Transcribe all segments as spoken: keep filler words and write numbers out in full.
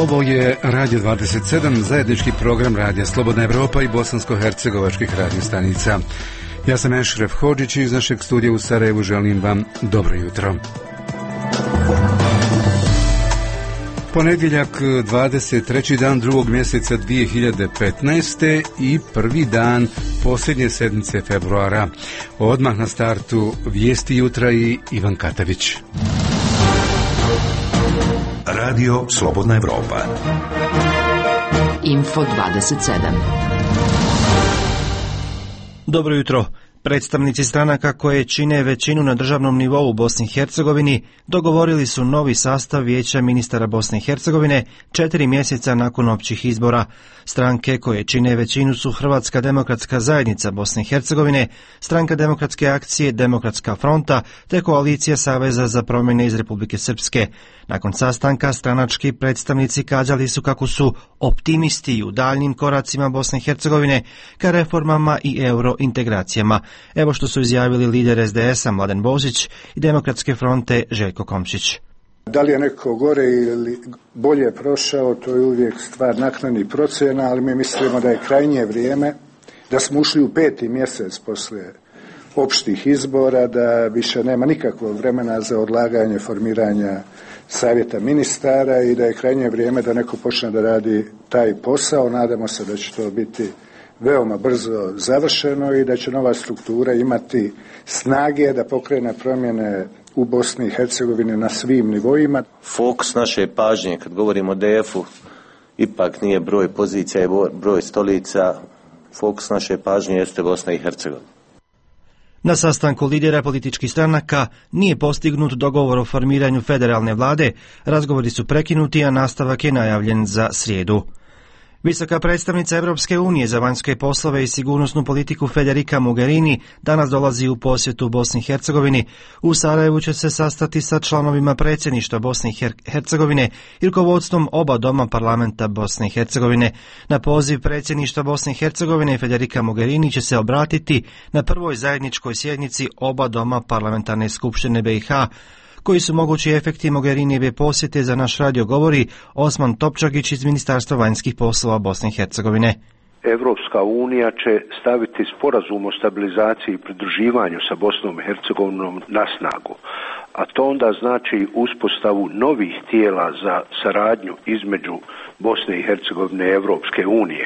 Ovo je Radio dvadeset sedam, zajednički program Radija Slobodna Evropa i bosansko-hercegovačkih radio stanica. Ja sam Ešref Hodžić i iz našeg studija u Sarajevu želim vam dobro jutro. Ponedjeljak, dvadeset treći dan drugog mjeseca dvije hiljade petnaeste i prvi dan posljednje sedmice februara. Odmah na startu vijesti jutra i Ivan Katavić. Radio Slobodna Evropa. Info dvadeset sedam. Dobro jutro. Predstavnici stranaka koje čine većinu na državnom nivou u Bosni i Hercegovini dogovorili su novi sastav Vijeća ministara Bosne i Hercegovine četiri mjeseca nakon općih izbora. Stranke koje čine većinu su Hrvatska demokratska zajednica Bosne i Hercegovine, Stranka demokratske akcije, Demokratska fronta te Koalicija Saveza za promjene iz Republike Srpske. Nakon sastanka stranački predstavnici kazali su kako su optimisti u daljnjim koracima Bosne i Hercegovine ka reformama i eurointegracijama. Evo što su izjavili lider es de es-a Mladen Božić i Demokratske fronte Željko Komšić. Da li je neko gore ili bolje prošao, to je uvijek stvar naknadnih procjena, ali mi mislimo da je krajnje vrijeme, da smo ušli u peti mjesec poslije opštih izbora, da više nema nikakvog vremena za odlaganje formiranja savjeta ministara i da je krajnje vrijeme da neko počne da radi taj posao. Nadamo se da će to biti veoma brzo završeno i da će nova struktura imati snage da pokrene promjene u Bosni i Hercegovini na svim nivoima. Fokus naše pažnje kad govorimo o de ef-u ipak nije broj pozicija i broj stolica. Fokus naše pažnje jeste Bosna i Hercegovina. Na sastanku lidera političkih stranaka nije postignut dogovor o formiranju federalne vlade, razgovori su prekinuti, a nastavak je najavljen za srijedu. Visoka predstavnica Europske unije za vanjske poslove i sigurnosnu politiku Federica Mogherini danas dolazi u posjetu Bosni i Hercegovini. U Sarajevu će se sastati sa članovima predsjedništva Bosne i Hercegovine i rukovodstvom oba doma parlamenta Bosne i Hercegovine. Na poziv predsjedništva Bosne i Hercegovine Federica Mogherini će se obratiti na prvoj zajedničkoj sjednici oba doma parlamentarne skupštine be i ha. Koji su mogući efekti Mogherinijeve posjete, za naš radio govori Osman Topčagić iz Ministarstva vanjskih poslova Bosne i Hercegovine. Evropska unija će staviti sporazum o stabilizaciji i pridruživanju sa Bosnom i Hercegovinom na snagu, a to onda znači uspostavu novih tijela za saradnju između Bosne i Hercegovine i Evropske unije.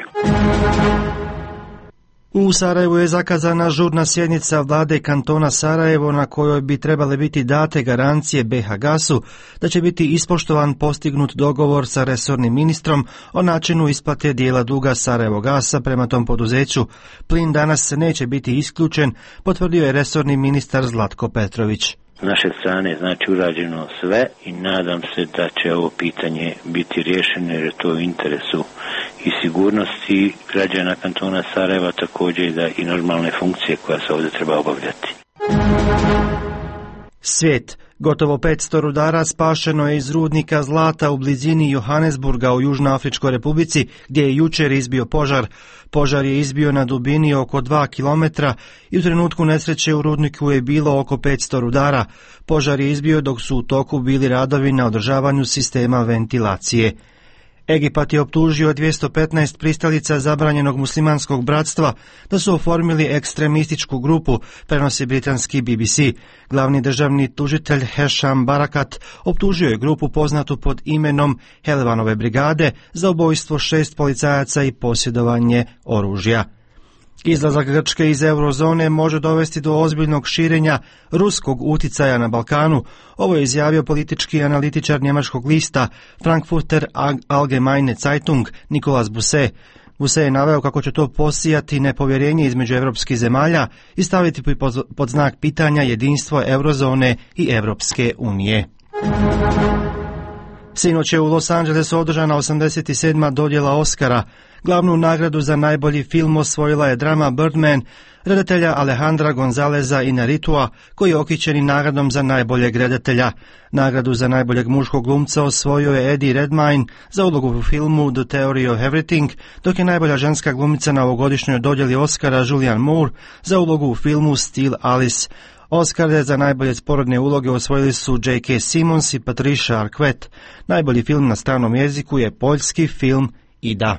U Sarajevu je zakazana žurna sjednica vlade kantona Sarajevo na kojoj bi trebale biti date garancije be ha gasu da će biti ispoštovan postignut dogovor sa resornim ministrom o načinu isplate dijela duga Sarajevo gasa prema tom poduzeću. Plin danas neće biti isključen, potvrdio je resorni ministar Zlatko Petrović. S naše strane znači urađeno sve i nadam se da će ovo pitanje biti riješeno jer je to u interesu i sigurnosti građana kantona Sarajeva, također da i normalne funkcije koja se ovdje treba obavljati. Svijet. Gotovo petsto rudara spašeno je iz rudnika zlata u blizini Johannesburga u Južnoafričkoj Republici, gdje je jučer izbio požar. Požar je izbio na dubini oko dva kilometra i u trenutku nesreće u rudniku je bilo oko petsto rudara. Požar je izbio dok su u toku bili radovi na održavanju sistema ventilacije. Egipat je optužio dvjesto petnaest pristalica zabranjenog muslimanskog bratstva da su oformili ekstremističku grupu, prenosi britanski be be ce. Glavni državni tužitelj Hesham Barakat optužio je grupu poznatu pod imenom Helvanove brigade za ubojstvo šest policajaca i posjedovanje oružja. Izlazak Grčke iz eurozone može dovesti do ozbiljnog širenja ruskog uticaja na Balkanu. Ovo je izjavio politički analitičar njemačkog lista Frankfurter Allgemeine Zeitung Nicolas Buse. Buse je naveo kako će to posijati nepovjerenje između europskih zemalja i staviti pod znak pitanja jedinstvo eurozone i Europske unije. Sinoć je u Los Angelesu održana osamdeset sedma dodjela Oscara. Glavnu nagradu za najbolji film osvojila je drama Birdman redatelja Alejandra Gonzaleza Inarritua, koji je okićen i nagradom za najboljeg redatelja. Nagradu za najboljeg muškog glumca osvojio je Eddie Redmayne za ulogu u filmu The Theory of Everything, dok je najbolja ženska glumica na ovogodišnjoj dodjeli Oscara Julianne Moore za ulogu u filmu Still Alice. Oscare za najbolje sporedne uloge osvojili su J K. Simmons i Patricia Arquette. Najbolji film na stranom jeziku je poljski film Ida.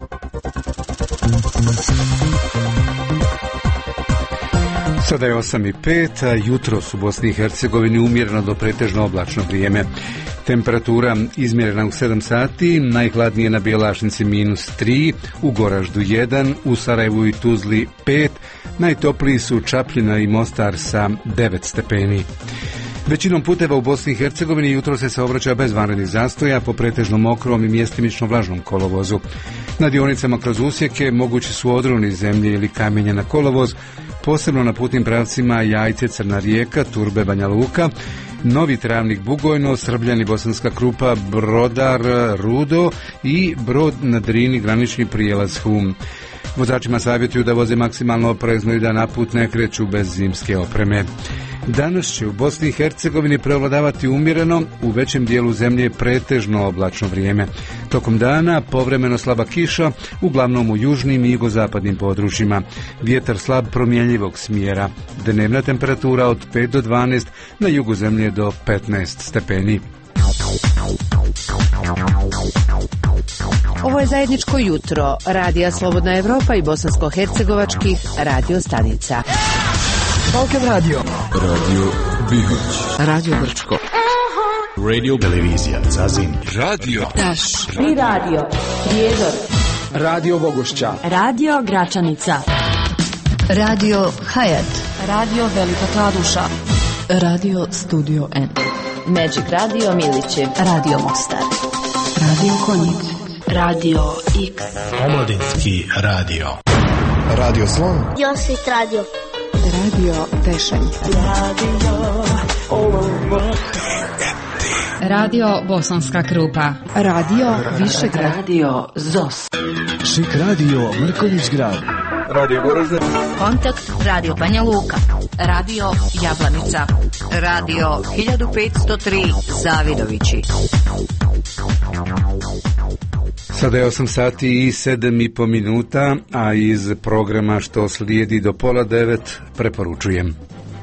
Sada je osam i pet, a jutros u Bosni i Hercegovini umjereno do pretežno oblačno vrijeme. Temperatura izmjerena u sedam sati, najhladnije na Bjelašnici minus tri, u Goraždu jedan, u Sarajevu i Tuzli pet, najtopliji su Čapljina i Mostar sa devet stepeni. Većinom puteva u Bosni i Hercegovini jutro se saobraća bez vanrednih zastoja po pretežno mokrom i mjestimično vlažnom kolovozu. Na dionicama kroz usjeke mogući su odroni zemlje ili kamenja na kolovoz, posebno na putnim pravcima Jajce, Crna Rijeka, Turbe, Banja Luka, Novi Travnik, Bugojno, Srbljani, Bosanska Krupa, Brodar, Rudo i Brod na Drini, granični prijelaz Hum. Vozačima savjetuju da voze maksimalno oprezno i da na put ne kreću bez zimske opreme. Danas će u Bosni i Hercegovini prevladavati umjereno, u većem dijelu zemlje pretežno oblačno vrijeme. Tokom dana povremeno slaba kiša, uglavnom u južnim i jugozapadnim područjima. Vjetar slab promjenjivog smjera. Dnevna temperatura od pet do dvanaest, na jugu zemlje do petnaest stepeni. Ovo je zajedničko jutro Radija Slobodna Evropa i bosansko-hercegovačkih radio stanica. Balkan Radio, Radio Bihać, Radio Brčko, Radio Televizija Zazin, Radio Taš, Tri Radio, Prijedor, Radio Bogošća, Radio Gračanica, Radio Hayat, Radio Velika Kladuša, Radio Studio N, Magic Radio Milićev, Radio Mostar, Radio Konjic, Radio X, Omladinski radio, Radio Slon, Josit Radio, Radio Tešanica, Radio Olomouc, Radio Bosanska Krupa, Radio Višegrad, Radio Zos, Šik Radio Mrkonjić Grad, Radio Goražde, Kontakt Radio Banja Luka, Radio Jablanica, Radio hiljadu petsto tri Zavidovići. Sada je osam sati i sedam i po minuta, a iz programa što slijedi do pola devet preporučujem.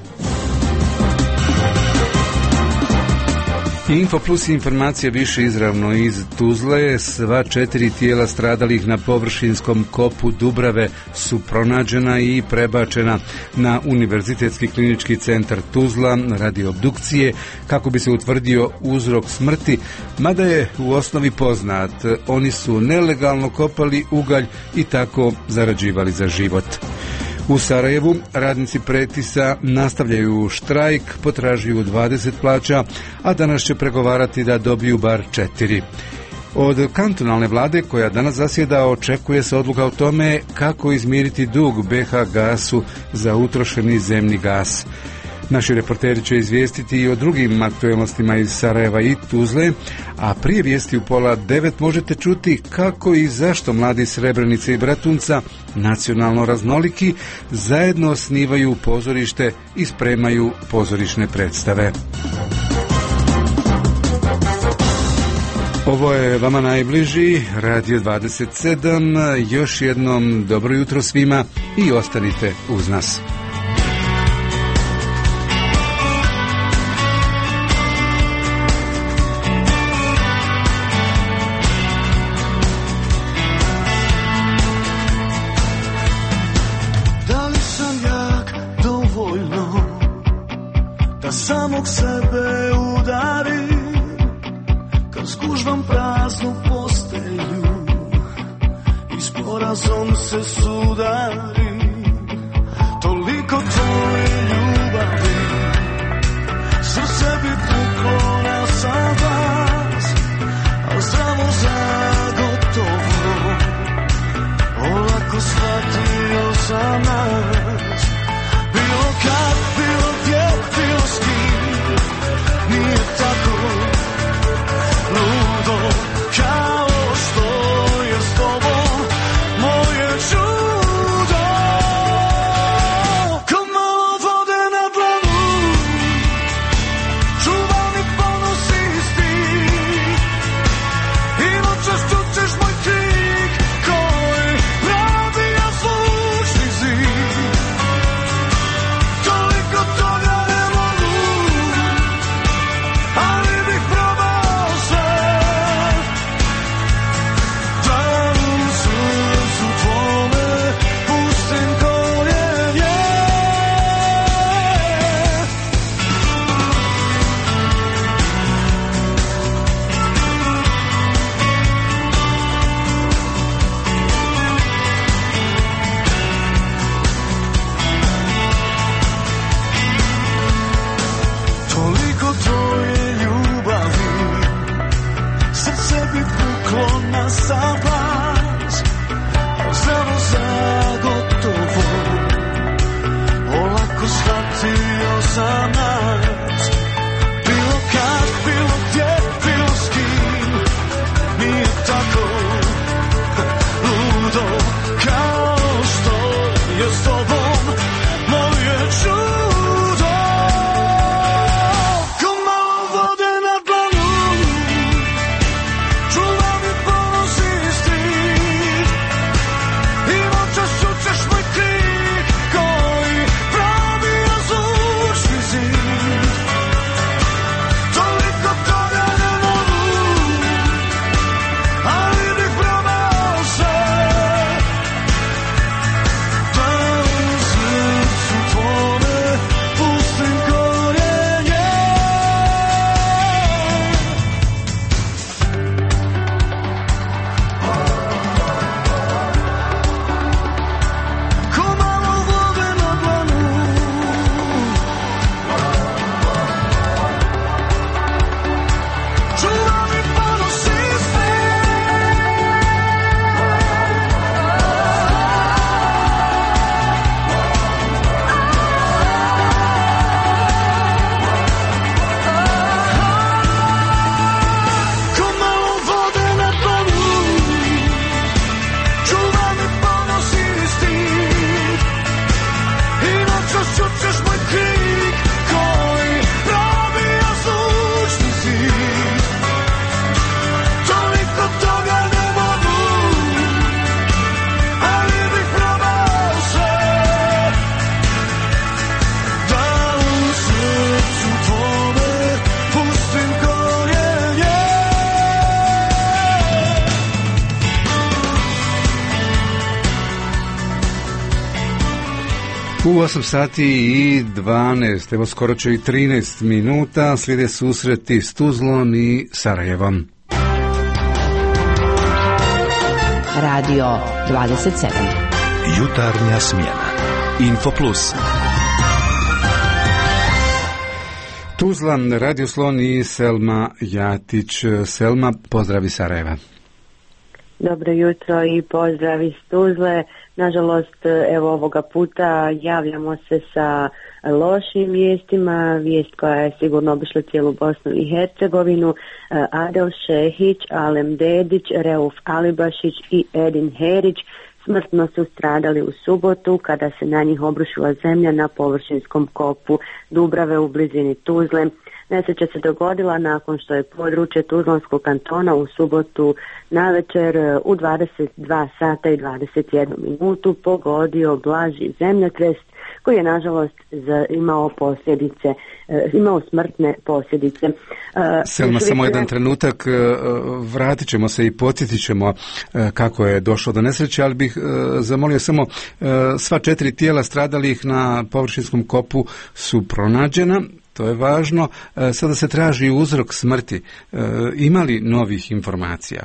Info plus informacija više izravno iz Tuzle. Sva četiri tijela stradalih na površinskom kopu Dubrave su pronađena i prebačena na Univerzitetski klinički centar Tuzla radi obdukcije kako bi se utvrdio uzrok smrti, mada je u osnovi poznat. Oni su nelegalno kopali ugalj i tako zarađivali za život. U Sarajevu radnici Pretisa nastavljaju štrajk, potražuju dvadeset plaća, a danas će pregovarati da dobiju bar četiri. Od kantonalne vlade koja danas zasjeda očekuje se odluka o tome kako izmiriti dug B H Gasu za utrošeni zemni gas. Naši reporteri će izvijestiti i o drugim aktualnostima iz Sarajeva i Tuzle, a prije vijesti u pola devet možete čuti kako i zašto mladi Srebrenice i Bratunca, nacionalno raznoliki, zajedno osnivaju pozorište i spremaju pozorišne predstave. Ovo je vama najbliži Radio dvadeset sedam. Još jednom dobro jutro svima i ostanite uz nas. Samog sebe udari, kad skužvam praznu postelju i s porazom se sudari. Toliko tvoje ljubavi, srce bi puklo na sam glas, a zdravo zagotovo olako shvatio sam nas. Bilo kad, bilo gdje, bilo s kim, nije tako ludo kao što je s tobom moje čudo. čudo, kao što je s tobom moje čudo. Ko malo vode na dlanu, čuva mi ponos i stid, i noćas čućeš moj krik koji probija zvučni zid. Toliko toga ne mogu, ali bih probao sve, da u srcu tvome pustim korijenje. Ko malo vode na dlanu, čuva mi ponos i stid. Ko malo vode na dlanu, čuva mi ponos i stid, i noćas čućeš moj krik koji probija zvučni zid. Toliko toga ne mogu, ali bih probao sve, da u srcu tvome pustim korijenje. U osam sati i dvanaest, evo skoro će i trinaest minuta, slijede susreti s Tuzlom i Sarajevom. Radio dvadeset sedam. Jutarnja smjena. Infoplus. Tuzla, Radio Slon i Selma Jatić. Selma, pozdravi Sarajeva. Dobro jutro i pozdrav iz Tuzle. Nažalost, evo ovoga puta javljamo se sa lošim vijestima, vijest koja je sigurno obišla cijelu Bosnu i Hercegovinu. Adel Šehić, Alem Dedić, Reuf Alibašić i Edin Herić smrtno su stradali u subotu kada se na njih obrušila zemlja na površinskom kopu Dubrave u blizini Tuzle. Nesreća se dogodila nakon što je područje Tuzlanskog kantona u subotu navečer u dvadeset dva sata i dvadeset jednu minutu pogodio blaži zemljotres koji je nažalost imao posljedice, imao smrtne posljedice. Selma, samo jedan trenutak, vratit ćemo se i podsjetit ćemo kako je došlo do nesreće, ali bih zamolio samo, sva četiri tijela stradalih na površinskom kopu su pronađena. To je važno. Sada se traži uzrok smrti. Ima li novih informacija?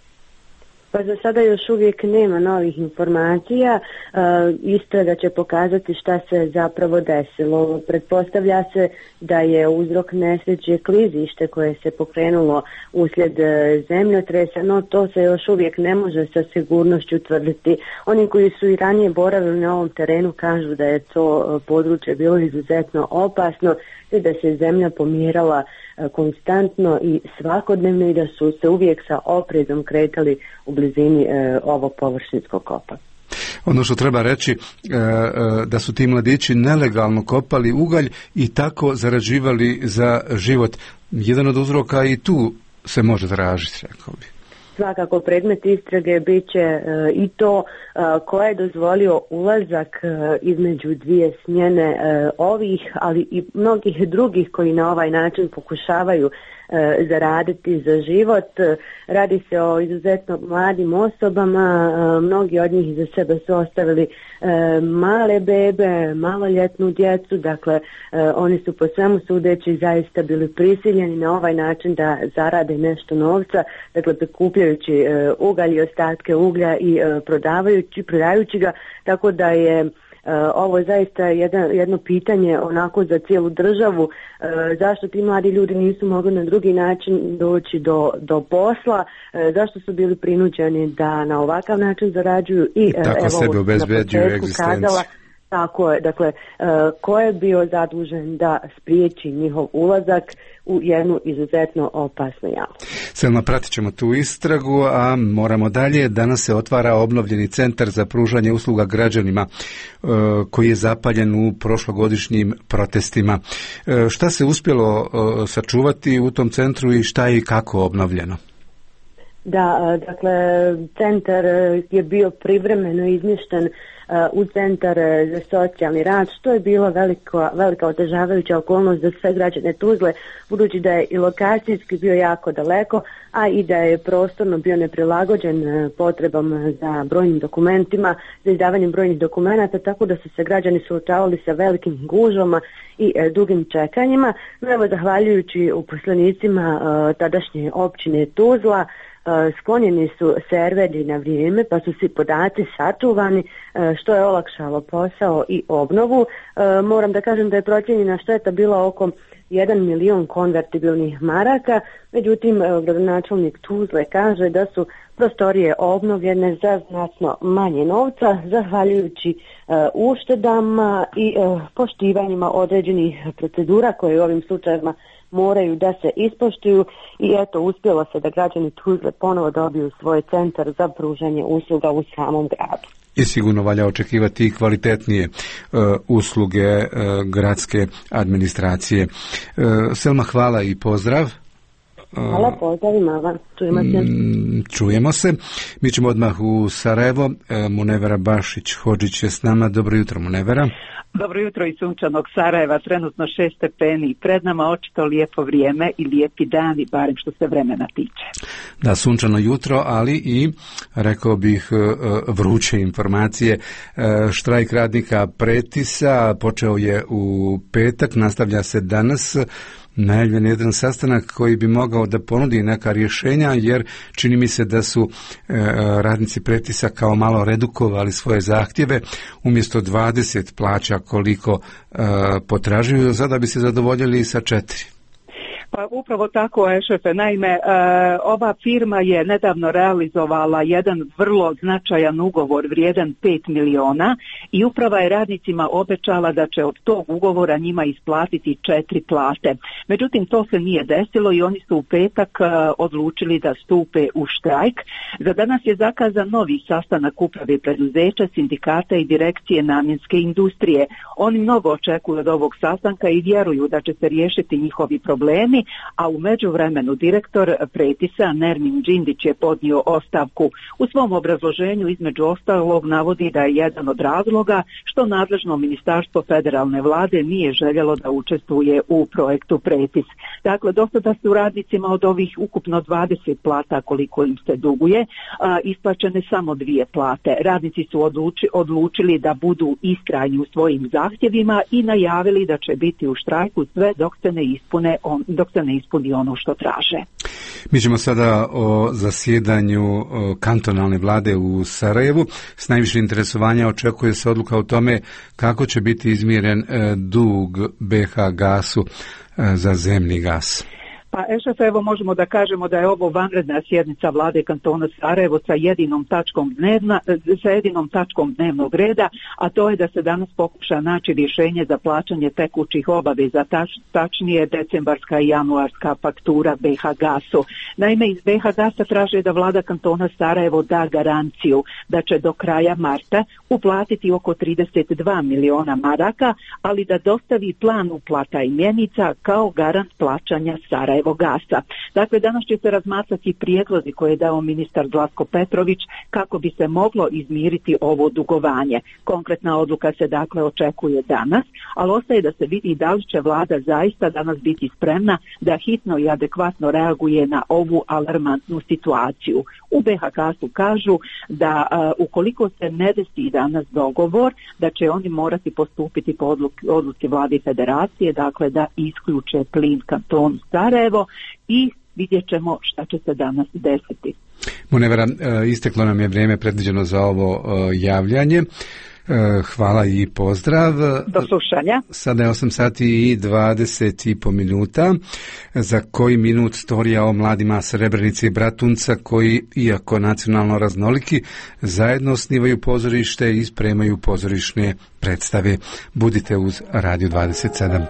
Pa za sada još uvijek nema novih informacija. E, istraga će pokazati šta se zapravo desilo. Pretpostavlja se da je uzrok nesreće klizište koje se pokrenulo uslijed zemljotresa, no to se još uvijek ne može sa sigurnošću tvrditi. Oni koji su i ranije boravili na ovom terenu kažu da je to područje bilo izuzetno opasno i da se zemlja pomjerala konstantno i svakodnevno i da su se uvijek sa oprezom kretali u blizini e, ovog površinskog kopa. Ono što treba reći, e, da su ti mladići nelegalno kopali ugalj i tako zarađivali za život. Jedan od uzroka i tu se može tražiti, rekao bi. Svakako predmet istrage bit će e, i to e, ko je dozvolio ulazak e, između dvije smjene e, ovih, ali i mnogih drugih koji na ovaj način pokušavaju e, zaraditi za život. E, radi se o izuzetno mladim osobama, e, mnogi od njih za sebe su ostavili e, male bebe, maloljetnu djecu, dakle e, oni su po svemu sudeći zaista bili prisiljeni na ovaj način da zarade nešto novca, dakle prikupljajući e, ugalj i ostatke uglja i e, prodavajući, prodajući ga, tako da je Uh, ovo je zaista jedan, jedno pitanje onako za cijelu državu, uh, zašto ti mladi ljudi nisu mogli na drugi način doći do, do posla, uh, zašto su bili prinuđeni da na ovakav način zarađuju i, I tako uh, sebe evo, obezbeđuju egzistenciju. Kazala, Tako je, dakle, ko je bio zadužen da spriječi njihov ulazak u jednu izuzetno opasnu jamu. Selma, pratit ćemo tu istragu, a moramo dalje. Danas se otvara obnovljeni centar za pružanje usluga građanima koji je zapaljen u prošlogodišnjim protestima. Šta se uspjelo sačuvati u tom centru i šta je i kako obnovljeno? Da, dakle, centar je bio privremeno izmješten u centar za socijalni rad, što je bilo velika, velika otežavajuća okolnost za sve građane Tuzle, budući da je i lokacijski bio jako daleko, a i da je prostorno bio neprilagođen potrebama za brojnim dokumentima, za izdavanjem brojnih dokumenata, tako da su se građani suočavali sa velikim gužvama i e, dugim čekanjima. No, evo, zahvaljujući uposlenicima e, tadašnje općine Tuzla, sklonjeni su serveri na vrijeme, pa su svi podaci sačuvani, što je olakšalo posao i obnovu. Moram da kažem da je procijenjena šteta bila oko jedan milion konvertibilnih maraka, međutim gradonačelnik Tuzle kaže da su prostorije obnovljene za znatno manje novca, zahvaljujući uštedama i poštivanjima određenih procedura koje u ovim slučajevima moraju da se ispoštuju i eto, uspjelo se da građani Tuzle ponovo dobiju svoj centar za pružanje usluga u samom gradu. I sigurno valja očekivati i kvalitetnije uh, usluge uh, gradske administracije. Uh, Selma, hvala i pozdrav. Hvala, pozdrav i mava. Čujemo se. Čujemo se. Mi ćemo odmah u Sarajevo. Munevera Bašić-Hodžić je s nama. Dobro jutro, Munevera. Dobro jutro iz sunčanog Sarajeva, trenutno šest stepeni. Pred nama očito lijepo vrijeme i lijepi dani, barem što se vremena tiče. Da, sunčano jutro, ali i, rekao bih, vruće informacije. Štrajk radnika Pretisa počeo je u petak, nastavlja se danas. Najavljen jedan sastanak koji bi mogao da ponudi neka rješenja, jer čini mi se da su e, radnici Pretisa kao malo redukovali svoje zahtjeve, umjesto dvadeset plaća koliko e, potražuju, sada bi se zadovoljili sa četiri. Pa upravo tako, šefe. Naime, e, ova firma je nedavno realizovala jedan vrlo značajan ugovor vrijedan pet miliona i uprava je radnicima obećala da će od tog ugovora njima isplatiti četiri plate. Međutim, to se nije desilo i oni su u petak e, odlučili da stupe u štrajk. Za danas je zakazan novi sastanak uprave preduzeća, sindikata i direkcije namjenske industrije. Oni mnogo očekuju od ovog sastanka i vjeruju da će se riješiti njihovi problemi, a u međuvremenu direktor Pretisa Nermin Džindić je podnio ostavku. U svom obrazloženju između ostalog navodi da je jedan od razloga što nadležno ministarstvo federalne vlade nije željelo da učestvuje u projektu Pretis. Dakle, do sada su radnicima od ovih ukupno dvadeset plata koliko im se duguje, a, isplaćene samo dvije plate. Radnici su odluči, odlučili da budu istrajni u svojim zahtjevima i najavili da će biti u štrajku sve dok se ne ispune on, dok se ne ispuni ono što traže. Mi ćemo sada o zasjedanju kantonalne vlade u Sarajevu. S najviše interesovanja očekuje se odluka o tome kako će biti izmiren dug B H Gasu za zemni gas. Pa Ešef, evo možemo da kažemo da je ovo vanredna sjednica vlade kantona Sarajevo sa jedinom tačkom dnevna, sa jedinom tačkom dnevnog reda, a to je da se danas pokuša naći rješenje za plaćanje tekućih obaveza, tač, tačnije decembarska i januarska faktura B H Gasu. Naime, iz B H Gasa traže da vlada kantona Sarajevo da garanciju da će do kraja marta uplatiti oko trideset dva miliona maraka, ali da dostavi plan uplata i mjenica kao garant plaćanja Sarajevo Gasa. Dakle, danas će se razmatrati prijedlozi koje je dao ministar Zlatko Petrović kako bi se moglo izmiriti ovo dugovanje. Konkretna odluka se dakle očekuje danas, ali ostaje da se vidi da li će vlada zaista danas biti spremna da hitno i adekvatno reaguje na ovu alarmantnu situaciju. U B H Gasu kažu da a, ukoliko se ne desi danas dogovor, da će oni morati postupiti po odluci, odluci vlade federacije, dakle da isključe plin kantonu Sarajevo i vidjet ćemo šta će se danas desiti. Munevera, isteklo nam je vrijeme predviđeno za ovo javljanje. Hvala i pozdrav. Do slušanja. Sada je osam sati i dvadeset i po minuta. Za koji minut storija o mladima Srebrenice i Bratunca koji, iako nacionalno raznoliki, zajedno osnivaju pozorište i spremaju pozorišne predstave. Budite uz Radio dvadeset sedam.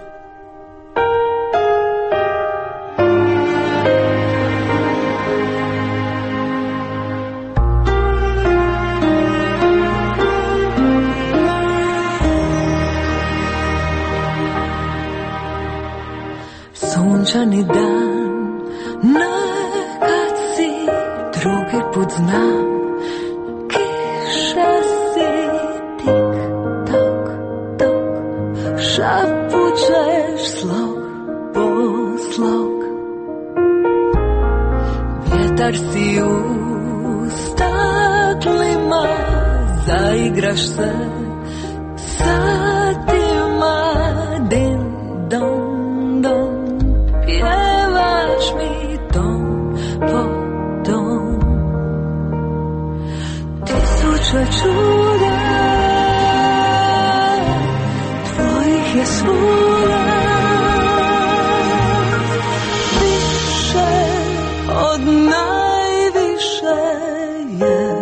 Sunčani dan, nekad si, drugi put znam, kiša si, tik, tok, tok, šapućeš slog po slog. Vjetar si u staklima, zaigraš se satima, din, don, don. Pjevaš mi tom po tom. Tisuće čuda tvojih je svuda, više od najviše je.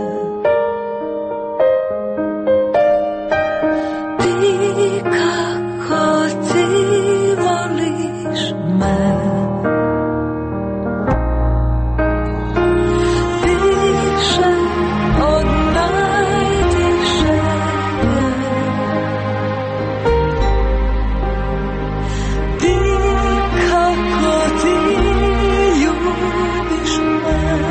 Ti kako ti voliš me, više od najviše je. Ti kako ti ljubiš me.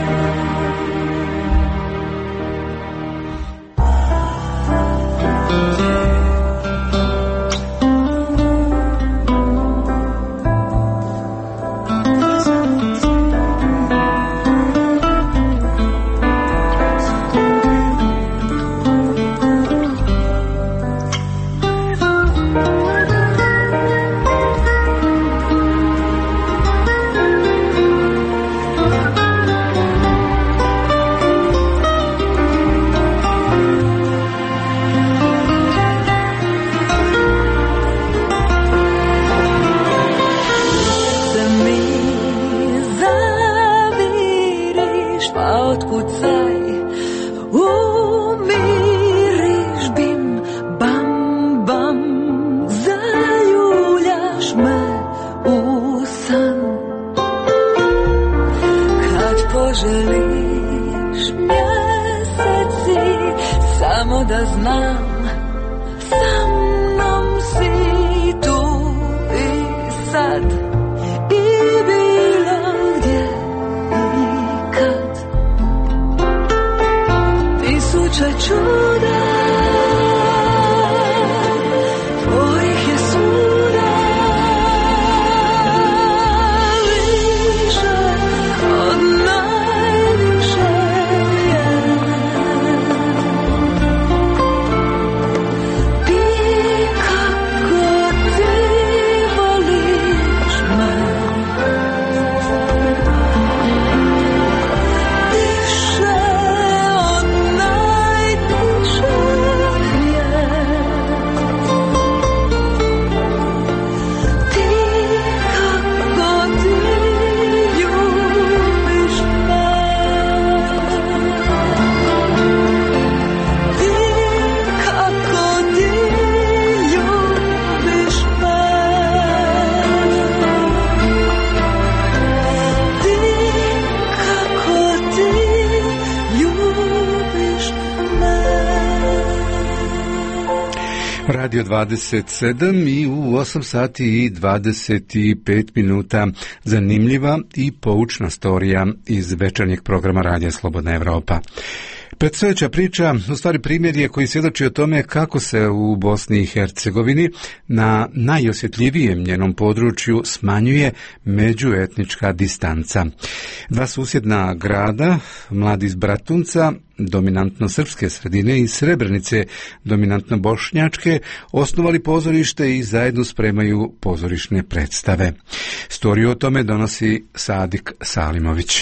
Radio dvadeset sedam i u osam sati i dvadeset pet minuta zanimljiva i poučna storija iz večernjeg programa Radija Slobodna Evropa. Predstojeća priča, u stvari primjer je koji svjedoči o tome kako se u Bosni i Hercegovini na najosjetljivijem njenom području smanjuje međuetnička distanca. Dva susjedna grada, mladi iz Bratunca, dominantno srpske sredine, i Srebrenice, dominantno bošnjačke, osnovali pozorište i zajedno spremaju pozorišne predstave. Storiju o tome donosi Sadik Salimović.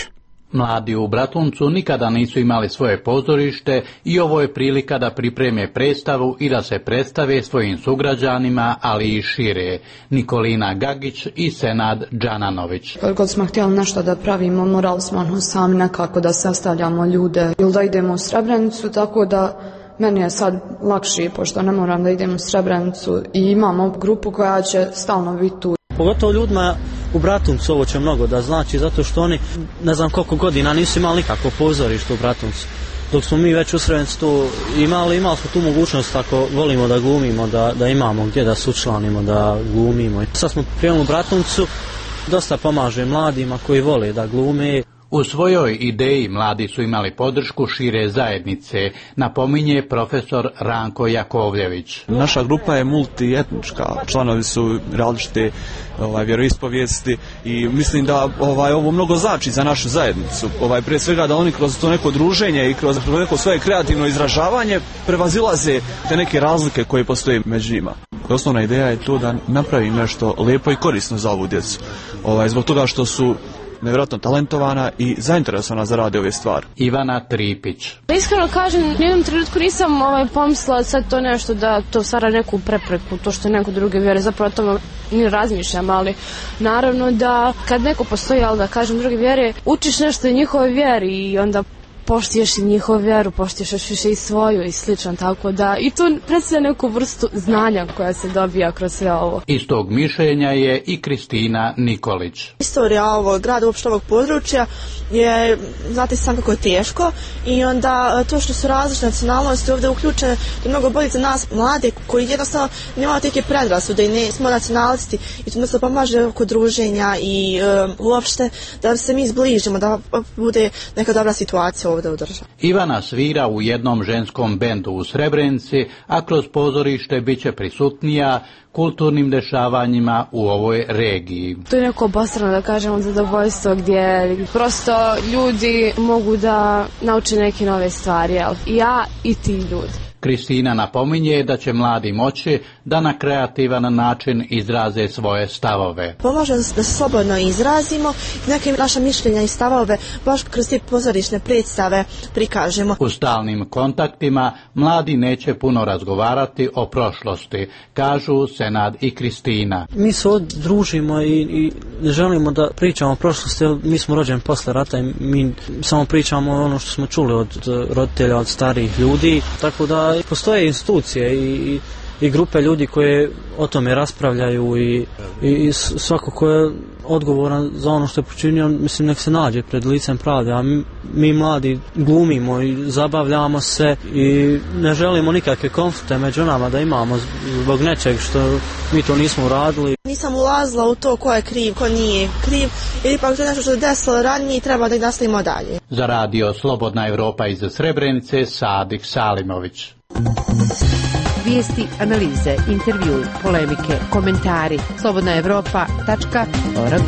Mladi u Bratuncu nikada nisu imali svoje pozorište i ovo je prilika da pripreme predstavu i da se predstave svojim sugrađanima, ali i šire. Nikolina Gagić i Senad Džananović. Kad god smo htjeli nešto da pravimo, morali smo ono sami nekako da sastavljamo ljude ili da idemo u Srebrenicu, tako da meni je sad lakše, pošto ne moram da idem u Srebrenicu i imamo grupu koja će stalno biti tu. Pogotovo ljudima u Bratuncu ovo će mnogo da znači, zato što oni ne znam koliko godina nisu imali nikakvo pozorište u Bratuncu. Dok smo mi već u Srebrenicu to imali, imali smo tu mogućnost ako volimo da glumimo, da, da imamo gdje da se učlanimo, da glumimo. Sad smo prijeli u Bratuncu, dosta pomaže mladima koji vole da glume. U svojoj ideji mladi su imali podršku šire zajednice, napominje profesor Ranko Jakovljević. Naša grupa je multietnička, članovi su različite ovaj, vjeroispovijesti i mislim da ovaj, ovo mnogo znači za našu zajednicu. Ovaj, prije svega da oni kroz to neko druženje i kroz neko svoje kreativno izražavanje prevazilaze te neke razlike koje postoje među njima. Osnovna ideja je to da napravim nešto lijepo i korisno za ovu djecu. Ovaj, zbog toga što su nevjerojatno talentovana i zainteresovana za rade ove stvari. Ivana Tripić. Iskreno kažem, u jednom trenutku nisam ovaj, pomislila sad to nešto da to stvara neku prepreku, to što neko druge vjere, zapravo o tome ne razmišljam, ali naravno da kad neko postoji, ali da kažem druge vjere, učiš nešto i njihove vjeri i onda poštiješ i njihovu vjeru, poštiješ još više i svoju i slično, tako da i to predstavlja neku vrstu znanja koja se dobija kroz sve ovo. Istog mišljenja je i Kristina Nikolić. Istorija ovog grada, uopšte ovog područja je, znate sam kako je teško i onda to što su različite nacionalnosti ovdje uključene je mnogo bolje za nas mlade koji jednostavno nemamo teke predrasude i ne smo nacionalisti i to se pomaže oko druženja i um, uopšte da se mi zbližimo, da bude neka dobra situacija ovdje u državi. Ivana svira u jednom ženskom bendu u Srebrenici, a kroz pozorište bit će prisutnija kulturnim dešavanjima u ovoj regiji. To je neko obostrano, da kažemo, zadovoljstvo gdje prosto ljudi mogu da nauče neke nove stvari, jel? I ja i ti ljudi. Kristina napominje da će mladi moći da na kreativan način izraze svoje stavove. Pomaže da se slobodno izrazimo i neke naša mišljenja i stavove baš kroz te pozorišne predstave prikažemo. U stalnim kontaktima mladi neće puno razgovarati o prošlosti, kažu Senad i Kristina. Mi se družimo i, i ne želimo da pričamo o prošlosti, jer mi smo rođeni posle rata i mi samo pričamo ono što smo čuli od roditelja, od starijih ljudi, tako da postoje institucije i, i grupe ljudi koje o tome raspravljaju i, i, i svako ko je odgovoran za ono što je počinio, mislim, nek se nađe pred licem pravde, a mi, mi mladi glumimo i zabavljamo se i ne želimo nikakve konflikte među nama da imamo zbog nečeg što mi to nismo uradili. Nisam ulazila u to ko je kriv, ko nije kriv, jer ipak to je nešto što je desilo ranije i treba da ih nastavimo dalje. Za radio Slobodna Evropa iz Srebrenice, Sadik Salimović. Vijesti, analize, intervju, polemike, komentari. slobodna evropa tačka org.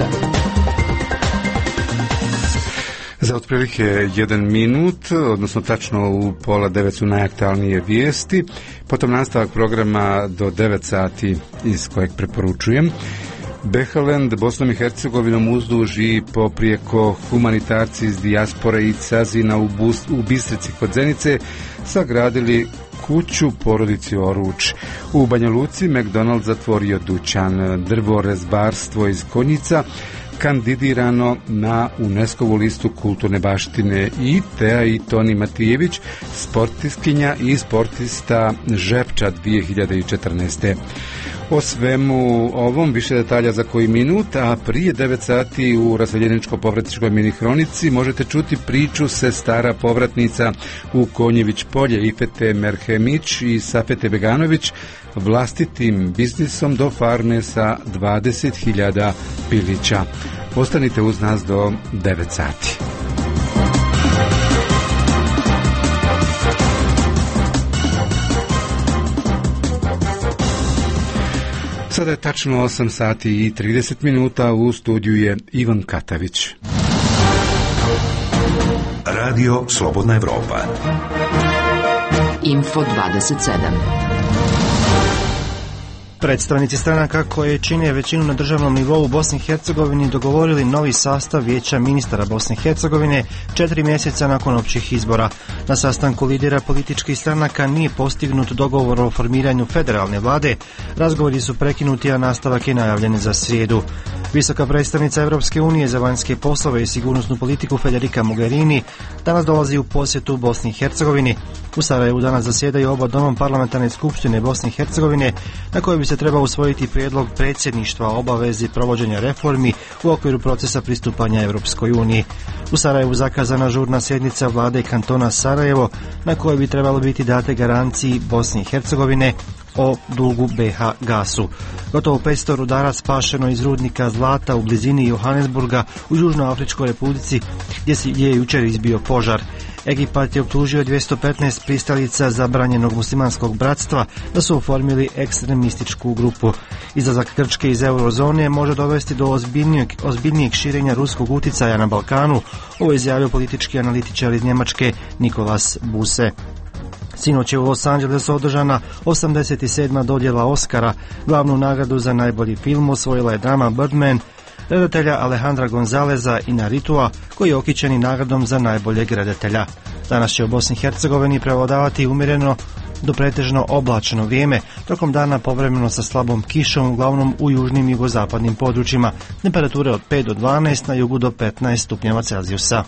Za otprilike jedan minut, odnosno tačno u pola devet su najaktualnije vijesti, potom nastavak programa do devet sati iz kojeg preporučujem. Behelend Bosnom i Hercegovinom uzduž i poprijeko humanitarci iz dijaspore i Cazina u, Bus, u Bistrici kod Zenice sagradili kuću porodici Oruč. U Banja Luci McDonald's zatvorio dućan. Drvorezbarstvo iz Konjica kandidirano na UNESCO-vu listu kulturne baštine i Tea i Toni Matijević, sportistkinja i sportista Žepča dvije hiljade četrnaeste. O svemu ovom više detalja za koji minut, a prije devet sati u Raseljeničko-povratničkoj mini hronici možete čuti priču sestara povratnica u Konjević polje Ifete Merhemić i Safete Beganović vlastitim biznisom do farme sa dvadeset hiljada pilića. Ostanite uz nas do devet sati. Sada je tačno osam sati i trideset minuta, u studiju je Ivan Katavić. Radio Slobodna Evropa. Info dvadeset sedam. Predstavnici stranaka koje čine većinu na državnom nivou u Bosni i Hercegovini dogovorili novi sastav vijeća ministara Bosne i Hercegovine četiri mjeseca nakon općih izbora. Na sastanku lidera političkih stranaka nije postignut dogovor o formiranju federalne vlade. Razgovori su prekinuti, a nastavak je najavljen za srijedu. Visoka predstavnica Europske unije za vanjske poslove i sigurnosnu politiku Federica Mogherini danas dolazi u posjetu Bosni i Hercegovini. U Sarajevu danas zasjedaju oba domom parlamentarne skupštine Bosne i Hercegovine, na kojoj bi se trebao usvojiti prijedlog predsjedništva o obavezi provođenja reformi u okviru procesa pristupanja Europskoj uniji. U Sarajevu zakazana žurna sjednica vlade kantona Sarajevo, na kojoj bi trebalo biti date garanciji Bosne i Hercegovine o dugu be ha gasu. Gotovo petsto rudara spašeno iz rudnika zlata u blizini Johannesburga u Južnoafričkoj Republici, gdje je jučer izbio požar. Egipat je optužio dvjesto petnaest pristalica zabranjenog muslimanskog bratstva da su oformili ekstremističku grupu. Izlazak Grčke iz eurozone može dovesti do ozbiljnijeg, ozbiljnijeg širenja ruskog uticaja na Balkanu, ovo je izjavio politički analitičar iz Njemačke Nikolas Buse. Sinoć je u Los Angelesu održana osamdeset sedma dodjela Oscara. Glavnu nagradu za najbolji film osvojila je drama Birdman redatelja Alejandra Gonzaleza Inarritua, koji je okićen i nagradom za najboljeg redatelja. Danas će u Bosni i Hercegovini prevladavati umjereno do pretežno oblačno vrijeme, tokom dana povremeno sa slabom kišom, uglavnom u južnim i jugozapadnim područjima. Temperature od pet do dvanaest, na jugu do petnaest stupnjeva Celzijusa.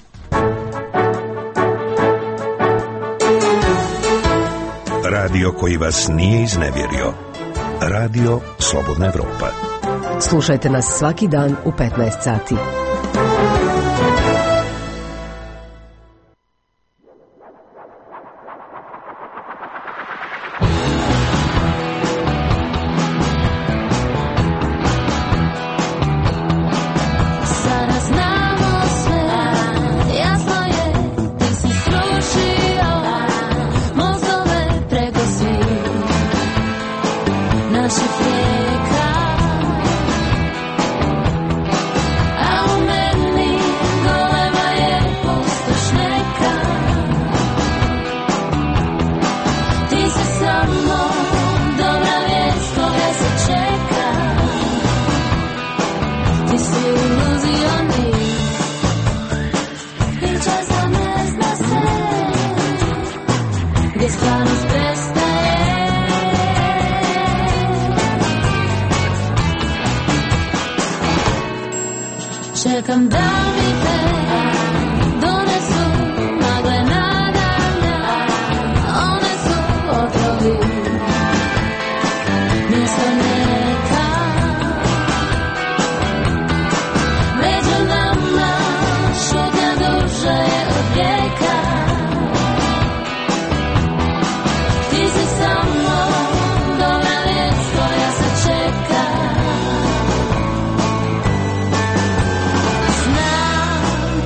Radio koji vas nije iznevjerio. Radio Slobodna Evropa. Slušajte nas svaki dan u petnaest sati. Čekam da mi te donesu magle nadanja, one su otrovi, mjesto neka. Među nama šutnja duže od vijeka. Ti si samo dobra vijest koja se čeka.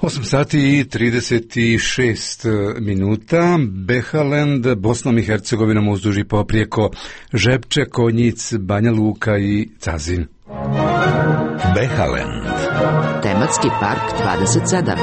osam sati i trideset šest minuta. Behaland, Bosnom i Hercegovinom uzduži poprijeko Žepče, Konjic, Banja Luka i Cazin. Behaland. Tematski park dvadeset sedam.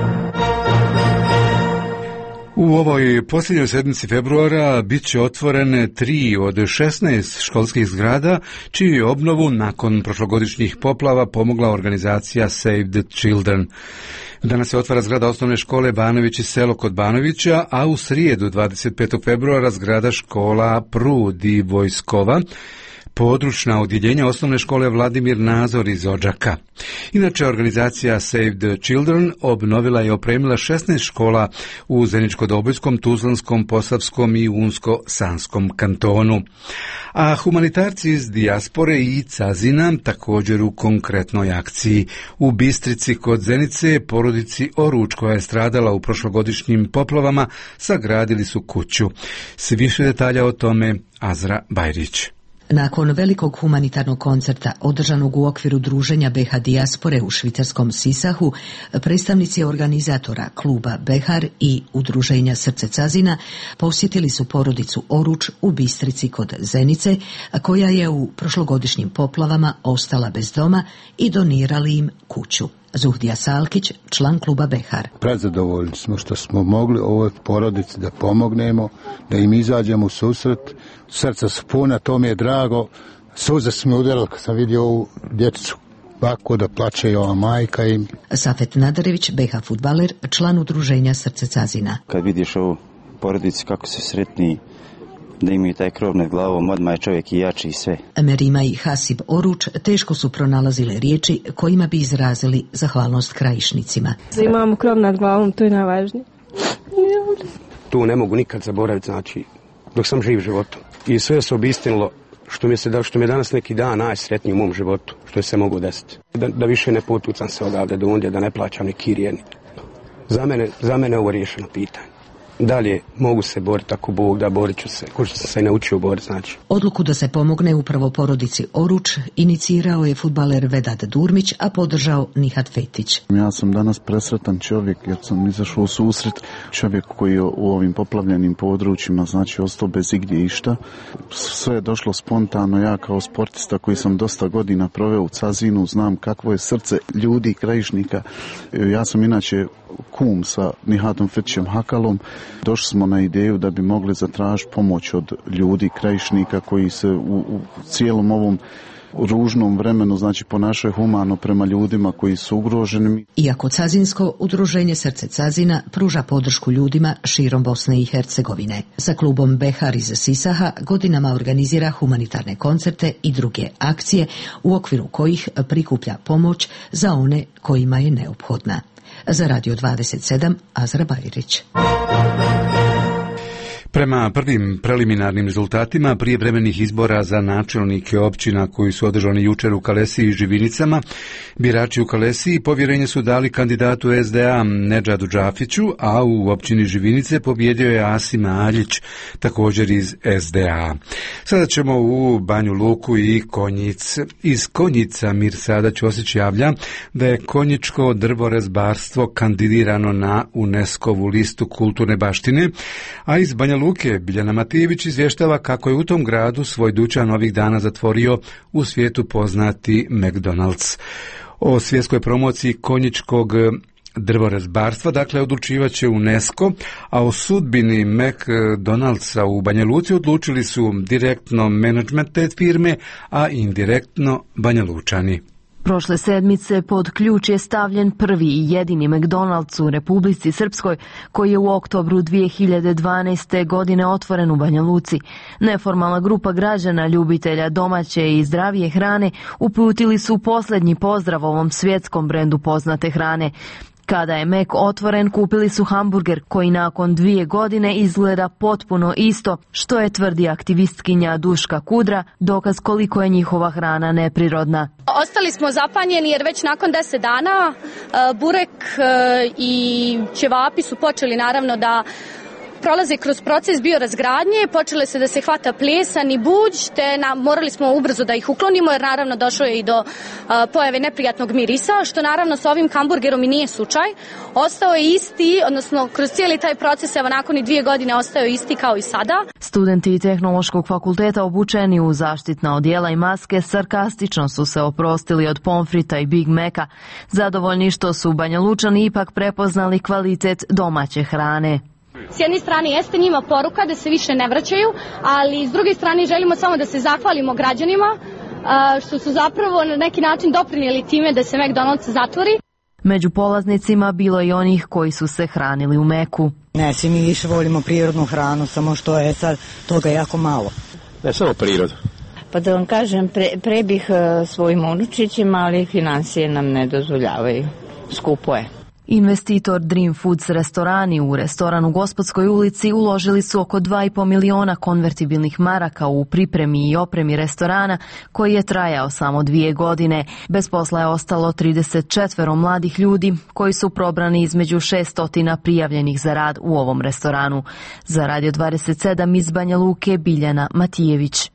U ovoj posljednjoj sedmici februara bit će otvorene tri od šesnaest školskih zgrada, čiju je obnovu nakon prošlogodišnjih poplava pomogla organizacija Save the Children. Danas se otvara zgrada osnovne škole Banović i selo kod Banovića, a u srijedu dvadeset petog februara zgrada škola Prud i Vojskova, područna odjeljenja osnovne škole Vladimir Nazor iz Odžaka. Inače, organizacija Save the Children obnovila i opremila šesnaest škola u Zeničko-Dobojskom, Tuzlanskom, Posavskom i Unsko-Sanskom kantonu. A humanitarci iz dijaspore i Cazina također u konkretnoj akciji. U Bistrici kod Zenice porodici Oruč, koja je stradala u prošlogodišnjim poplavama, sagradili su kuću. S više detalja o tome Azra Bajrić. Nakon velikog humanitarnog koncerta održanog u okviru druženja B H dijaspore u švicarskom Sisahu, predstavnici organizatora kluba Behar i udruženja Srce Cazina posjetili su porodicu Oruč u Bistrici kod Zenice, koja je u prošlogodišnjim poplavama ostala bez doma, i donirali im kuću. Zuhdija Salkić, član kluba Behar. Prezadovoljni smo što smo mogli ovoj porodici da pomognemo, da im izađemo u susret. Srca su puna, to mi je drago. Suze su mi udarili kad sam vidio ovu dječicu bako da plače i ova majka im. Safet Nadarević, B H fudbaler, član udruženja Srce Cazina. Kad vidiš ovu porodicu kako se sretni, da imaju taj krov nad glavom, odmah je čovjek i jači i sve. Merima i Hasib Oruč teško su pronalazile riječi kojima bi izrazili zahvalnost krajišnicima. Da imamo krov nad glavom, to je najvažnije. Tu ne mogu nikad zaboraviti, znači, dok sam živ životom. I sve se obistinilo što mi, se da, što mi je danas neki dan najsretniji u mom životu, što je se mogu desiti. Da, da više ne potucam se odavde do ondje, da ne plaćam ni kirije. Za mene, za mene ovo riješeno pitanje. Dalje mogu se boriti ako Bog da, borit ću se, ko što sam se i naučio boriti, znači. Odluku da se pomogne upravo porodici Oruč inicirao je fudbaler Vedat Durmić, a podržao Nihat Fetić. Ja sam danas presretan čovjek jer sam izašao u susret, čovjek koji je u ovim poplavljenim područjima, znači, ostao bez igdje išta. Sve je došlo spontano. Ja kao sportista koji sam dosta godina proveo u Cazinu, znam kakvo je srce ljudi, krajišnika. Ja sam inače kum sa Nihatom Fetićem Hakalom. Došli smo na ideju da bi mogli zatražiti pomoć od ljudi, krajišnika koji se u, u cijelom ovom ružnom vremenu, znači, ponašaju humano prema ljudima koji su ugroženi. Iako Cazinsko udruženje Srce Cazina pruža podršku ljudima širom Bosne i Hercegovine. Sa klubom Behar iz Sisaha godinama organizira humanitarne koncerte i druge akcije u okviru kojih prikuplja pomoć za one kojima je neophodna. Za Radio dvadeset sedam, Azra Bajrić. Prema prvim preliminarnim rezultatima prijevremenih izbora za načelnike općina koji su održani jučer u Kalesiji i Živinicama, birači u Kalesiji povjerenje su dali kandidatu S D A Nedžadu Džafiću, a u općini Živinice pobjedio je Asim Aljić, također iz S D A. Sada ćemo u Banju Luku i Konjic. Iz Konjica Mirsada Ćosić javlja da je konjičko drvorezbarstvo kandidirano na UNESCO-vu listu kulturne baštine, a iz Banja Luke Biljana Matijević izvještava kako je u tom gradu svoj dućan ovih dana zatvorio u svijetu poznati McDonald's. O svjetskoj promociji konjičkog drvorezbarstva, dakle, odlučivat će UNESCO, a o sudbini McDonald'sa u Banja Luci odlučili su direktno menadžment te firme, a indirektno Banja Lučani. Prošle sedmice pod ključ je stavljen prvi i jedini McDonald's u Republici Srpskoj, koji je u oktobru dvije hiljade dvanaeste. godine otvoren u Banja Luci. Neformalna grupa građana, ljubitelja domaće i zdravije hrane, uputili su posljednji pozdrav ovom svjetskom brendu poznate hrane. Kada je Mac otvoren, kupili su hamburger koji nakon dvije godine izgleda potpuno isto, što je, tvrdi aktivistkinja Duška Kudra, dokaz koliko je njihova hrana neprirodna. Ostali smo zapanjeni jer već nakon deset dana burek i ćevapi su počeli naravno da prolaze kroz proces biorazgradnje, počele se da se hvata plesan i buđ, te na, morali smo ubrzo da ih uklonimo, jer naravno došlo je i do a, pojave neprijatnog mirisa, što naravno s ovim hamburgerom i nije slučaj. Ostao je isti, odnosno kroz cijeli taj proces, evo nakon i dvije godine ostao je isti kao i sada. Studenti Tehnološkog fakulteta obučeni u zaštitna odjela i maske sarkastično su se oprostili od pomfrita i Big Maca, zadovoljni što su Banja Lučani ipak prepoznali kvalitet domaće hrane. S jedne strane jeste njima poruka da se više ne vraćaju, ali s druge strane želimo samo da se zahvalimo građanima što su zapravo na neki način doprinijeli time da se McDonald's zatvori. Među polaznicima bilo je i onih koji su se hranili u Meku. Ne, svi mi više volimo prirodnu hranu, samo što je sad toga jako malo. Ne, samo prirodu. Pa da vam kažem, pre, pre bih svojim unučićima, ali financije nam ne dozvoljavaju. Skupo je. Investitor Dream Foods restorani u restoran u Gospodskoj ulici uložili su oko dva i pol miliona konvertibilnih maraka u pripremi i opremi restorana, koji je trajao samo dvije godine. Bez posla je ostalo trideset četvero mladih ljudi koji su probrani između šesto prijavljenih za rad u ovom restoranu. Za Radio dvadeset sedam iz Banja Luke, Biljana Matijević.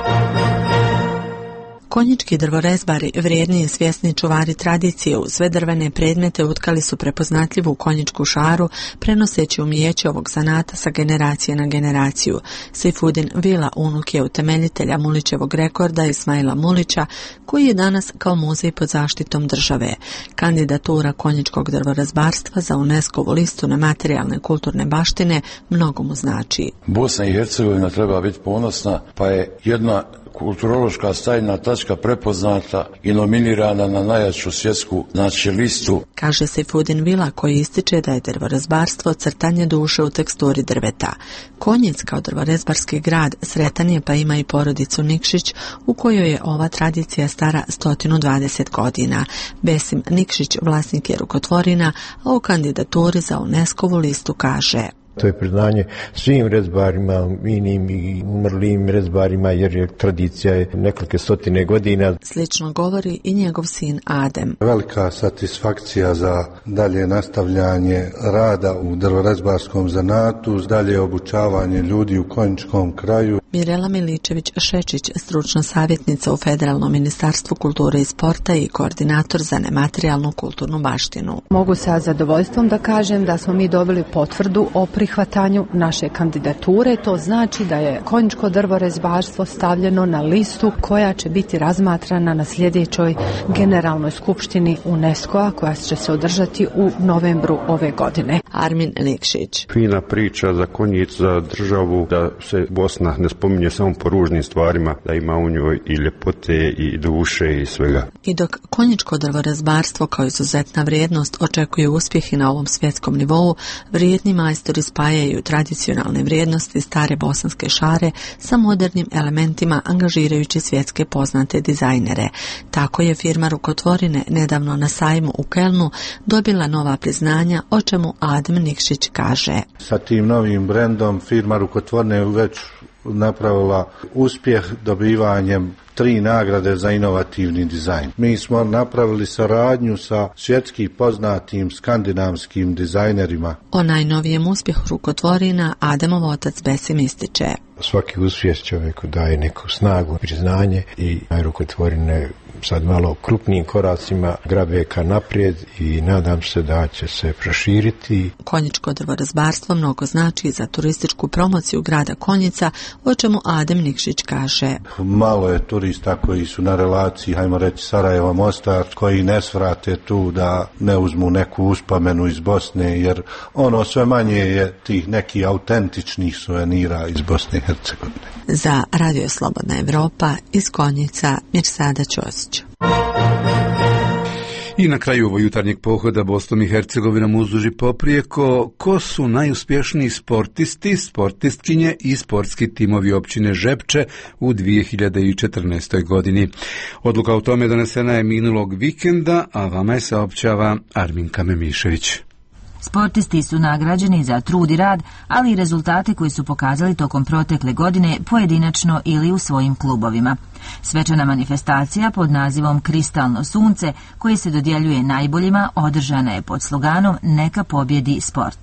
Konjički drvorezbari, vrijedni i svjesni čuvari tradicije, u sve drvene predmete utkali su prepoznatljivu konjičku šaru, prenoseći umijeće ovog zanata sa generacije na generaciju. Sejfudin Vila, unuk je utemeljitelja Mulićevog rekorda Ismaila Mulića, koji je danas kao muzej pod zaštitom države. Kandidatura konjičkog drvorezbarstva za UNESCO-vu listu nematerijalne kulturne baštine mnogo mu znači. Bosna i Hercegovina treba biti ponosna, pa je jedna kulturološka stajna tačka prepoznata i nominirana na najjaču svjetsku znači listu. Kaže Sejfudin Vila, koji ističe da je drvorezbarstvo crtanje duše u teksturi drveta. Konjic kao drvorezbarski grad sretan je, pa ima i porodicu Nikšić, u kojoj je ova tradicija stara sto dvadeset godina. Besim Nikšić vlasnik je rukotvorina, a u kandidaturi za UNESCO-vu listu kaže: to je priznanje svim rezbarima, minim i umrlim rezbarima, jer je tradicija je nekoliko stotine godina. Slično govori i njegov sin Adem. Velika satisfakcija za dalje nastavljanje rada u drvorezbarskom zanatu, dalje obučavanje ljudi u konjičkom kraju. Mirela Miličević-Šečić, stručna savjetnica u Federalnom ministarstvu kulture i sporta i koordinator za nematerijalnu kulturnu baštinu. Mogu sa zadovoljstvom da kažem da smo mi dobili potvrdu o prihvatanju naše kandidature. To znači da je konjičko drvorezbarstvo stavljeno na listu koja će biti razmatrana na sljedećoj generalnoj skupštini UNESCO-a koja će se održati u novembru ove godine. Armin Nikšić. Fina priča za konjic, za državu, da se Bosna ne spominje samo po ružnim stvarima, da ima u njoj i ljepote i duše i svega. I dok konjičko drvorezbarstvo kao izuzetna vrijednost očekuje uspjehi na ovom svjetskom nivou, vrijedni majstori spajaju tradicionalne vrijednosti stare bosanske šare sa modernim elementima, angažirajući svjetske poznate dizajnere. Tako je firma rukotvorine nedavno na sajmu u Kelnu dobila nova priznanja, o čemu Adem Nikšić kaže: sa tim novim brendom firma rukotvorine već napravila uspjeh dobivanjem tri nagrade za inovativni dizajn. Mi smo napravili saradnju sa svjetski poznatim skandinavskim dizajnerima. O najnovijem uspjehu rukotvorina Ademov otac Besim ističe: svaki uspjeh čovjeku daje neku snagu, priznanje i rukotvorine sad malo krupnijim koracima grabe ka naprijed i nadam se da će se proširiti. Konjičko drvorezbarstvo mnogo znači za turističku promociju grada Konjica, o čemu Adem Nikšić kaže: malo je turista koji su na relaciji, hajmo reći Sarajevo, Mostar, koji ne svrate tu da ne uzmu neku uspomenu iz Bosne, jer ono sve manje je tih nekih autentičnih suvenira iz Bosne i Hercegovine. Za Radio Slobodna Evropa iz Konjica, Mirsada Ćosić. I na kraju ovog jutarnjeg pohoda Bosnom i Hercegovinom uzduž i poprijeko, ko su najuspješniji sportisti, sportistkinje i sportski timovi općine Žepče u dvije hiljade četrnaestoj godini. Odluka o tome donesena je minulog vikenda, a vama je saopćava Arminka Memišević. Sportisti su nagrađeni za trud i rad, ali i rezultate koji su pokazali tokom protekle godine pojedinačno ili u svojim klubovima. Svečana manifestacija pod nazivom Kristalno sunce, koji se dodjeljuje najboljima, održana je pod sloganom Neka pobjedi sport.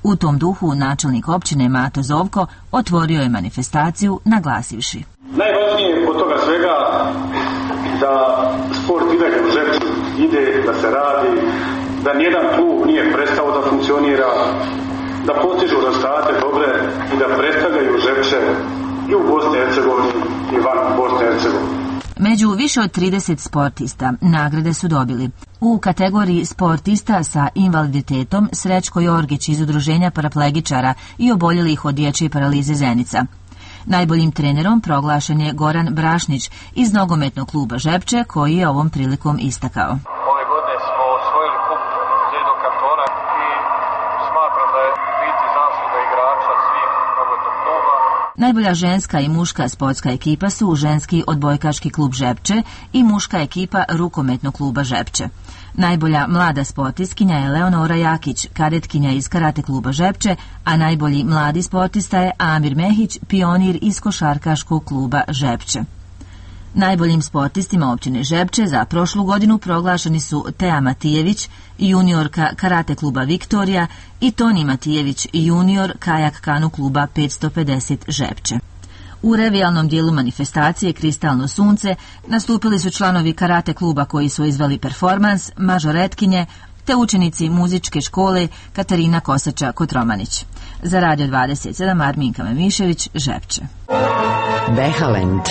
U tom duhu načelnik općine Mato Zovko otvorio je manifestaciju naglasivši: Najvažnije od toga svega da sport ide u Žepču, ide, da se radi, da nijedan klub nije prestao da funkcionira, da postižu rezultate dobre i da predstavljaju Žepče i u Bosni i Hercegovini i van Bosne i Hercegovine. Među više od trideset sportista nagrade su dobili. U kategoriji sportista sa invaliditetom Srećko Jorgić iz Udruženja paraplegičara i oboljelih od dječje paralize Zenica. Najboljim trenerom proglašen je Goran Brašnić iz nogometnog kluba Žepče, koji je ovom prilikom istakao: Ove godine smo osvojili kup zelenog kartona i smatram da je biti zasluga igrača svih nogometnog kluba. Najbolja ženska i muška sportska ekipa su ženski odbojkaški klub Žepče i muška ekipa rukometnog kluba Žepče. Najbolja mlada sportistkinja je Leonora Jakić, kadetkinja iz karate kluba Žepče, a najbolji mladi sportista je Amir Mehić, pionir iz košarkaškog kluba Žepče. Najboljim sportistima općine Žepče za prošlu godinu proglašeni su Teja Matijević, juniorka karate kluba Viktorija, i Toni Matijević, junior kajak kanu kluba petsto pedeset Žepče. U revijalnom dijelu manifestacije Kristalno sunce nastupili su članovi karate kluba koji su izveli performans, mažoretkinje, te učenici muzičke škole Katarina Kosača-Kotromanić. Za Radio dvadeset sedam Arminka Memišević, Žepče. Behalend.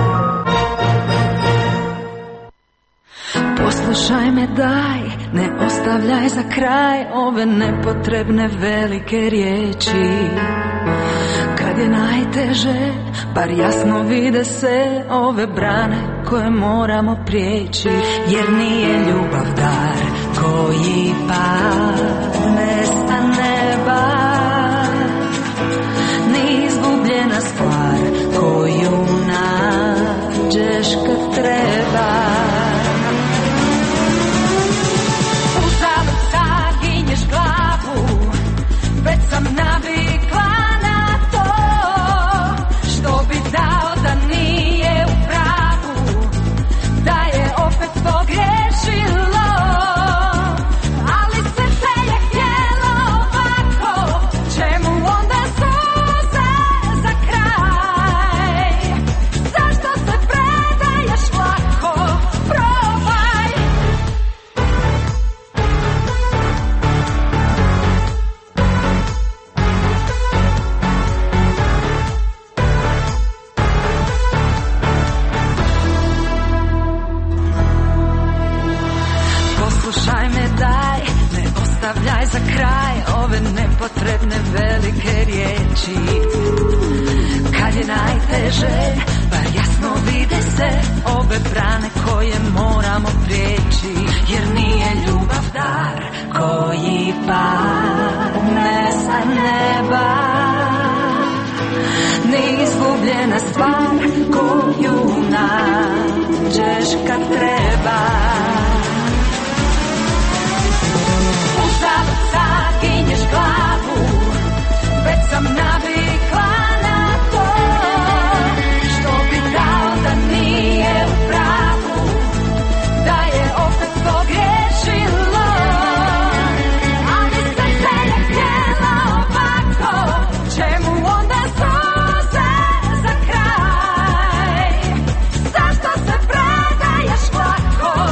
Poslušaj me, daj, ne ostavljaj za kraj ove nepotrebne velike riječi. Kad je najteže, bar jasno vide se ove brane koje moramo prijeći. Jer nije ljubav dar koji padne sa neba, ni izgubljena stvar koju nađeš kad treba. Uzalud saginješ glavu, već sam navikla na to. Što bi dao da nije u pravu, da je opet pogriješilo. Ali srce je htjelo ovako, čemu onda suze za kraj? Zašto se predaješ lako, probaj. Poslušaj me, daj, ne ostavljaj za kraj ove nepotrebne velike riječi. Kad je najteže, bar jasno vide se ove brane koje moramo prijeći. Jer nije ljubav dar koji padne sa neba, ni izgubljena stvar koju nađeš kad treba. Uzalud saginješ glavu, već sam navikla na to. Što bi dao da nije u pravu, da je opet pogriješilo. Ali srce je htjelo ovako, čemu onda suze za kraj? Zašto se predaješ lako?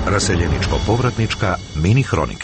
Raseljeničko-povratnička mini hronika.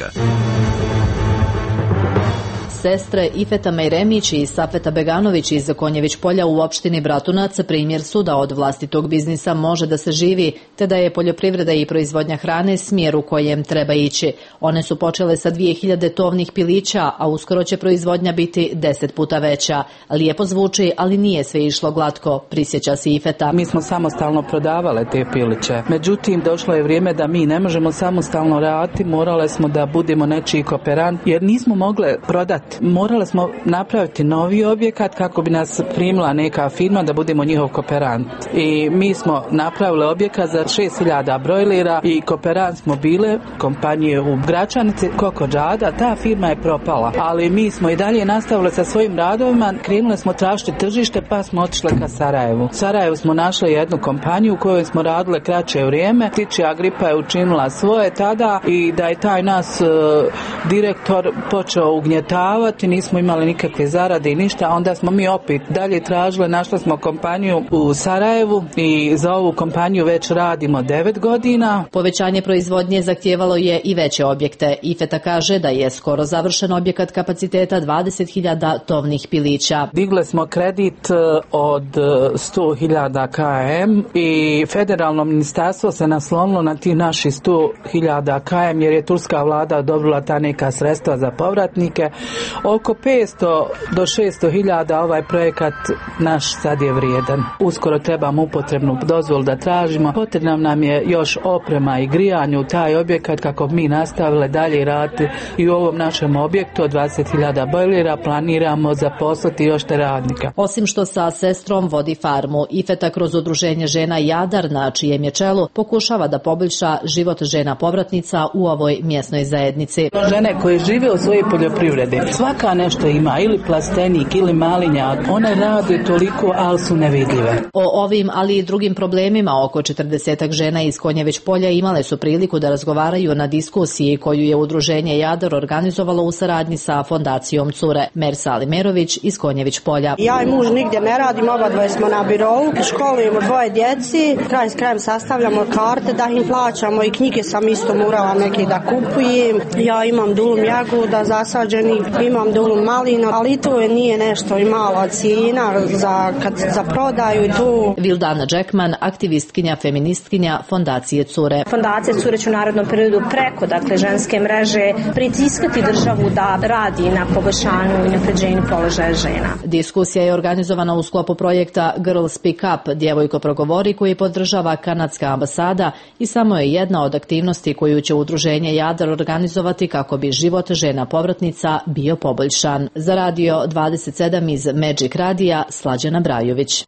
Sestre Ifeta Mejremić i Safeta Beganović iz Konjević polja u opštini Bratunac primjer su da od vlastitog biznisa može da se živi, te da je poljoprivreda i proizvodnja hrane smjer u kojem treba ići. One su počele sa dvije hiljade tovnih pilića, a uskoro će proizvodnja biti deset puta veća. Lijepo zvuči, ali nije sve išlo glatko, prisjeća se Ifeta. Mi smo samostalno prodavale te piliće. Međutim, došlo je vrijeme da mi ne možemo samostalno raditi, morale smo da budemo nečiji kooperant, jer nismo mogle prodati. Morali smo napraviti novi objekat kako bi nas primila neka firma da budemo njihov kooperant. I mi smo napravili objekat za šest hiljada brojlera i kooperant smo bile kompanije u Gračanici, Koko Džada. Ta firma je propala, ali mi smo i dalje nastavili sa svojim radovima. Krenuli smo tražiti tržište, pa smo otišli ka Sarajevu. U Sarajevu smo našli jednu kompaniju u kojoj smo radile kraće vrijeme. Tiči Agripa je učinila svoje tada i da je taj nas uh, direktor počeo ugnjetavati, nismo imali nikakve zarade i ništa, onda smo mi opet dalje tražili, našli smo kompaniju u Sarajevu i za ovu kompaniju već radimo devet godina. Povećanje proizvodnje zahtijevalo je i veće objekte. Ifeta kaže da je skoro završen objekat kapaciteta dvadeset hiljada tovnih pilića. Digli smo kredit od sto hiljada kilometara i federalno ministarstvo se naslonilo na ti naši sto hiljada kilometara jer je turska vlada odobrila ta neka sredstva za povratnike. Oko petsto do šesto hiljada ovaj projekat naš sad je vrijedan. Uskoro trebamo upotrebnu dozvolu da tražimo. Potrebna nam je još oprema i grijanje u taj objekat kako bi mi nastavili dalje raditi i u ovom našem objektu od dvadeset hiljada bojlera planiramo zaposliti još te radnika. Osim što sa sestrom vodi farmu, Ifeta kroz udruženje žena Jadar, na čijem je čelu, pokušava da poboljša život žena povratnica u ovoj mjesnoj zajednici. Žene koje žive u svojoj poljoprivredi, svaka nešto ima, ili plastenik, ili malinjak, one rade toliko, ali su nevidljive. O ovim, ali i drugim problemima oko četrdesetak žena iz Konjević polja imale su priliku da razgovaraju na diskusiji koju je udruženje Jadar organizovalo u saradnji sa fondacijom Cure. Mersa Alimerović iz Konjević polja. Ja i muž nigdje ne radim, oba dvoje smo na birovu, školujemo dvoje djeci, kraj s krajem sastavljamo karte da im plaćamo i knjige sam isto morala neke da kupujem. Ja imam dulum jagoda zasađenih, imam dulum malina, ali to je nije nešto i mala cijena za, kad, za prodaju i to. Vildana Džekman, aktivistkinja, feministkinja fondacije Cure. Fondacija Cure će u narodnom periodu preko dakle, ženske mreže pritiskati državu da radi na poboljšanju i napređenju položaja žena. Diskusija je organizovana u sklopu projekta Girl Speak Up, Djevojko progovori, koji podržava kanadska ambasada i samo je jedna od aktivnosti koju će udruženje Jadar organizovati kako bi život žena povratnica bio poboljšan. Za Radio dvadeset sedam iz Magic Radija, Slađana Brajović.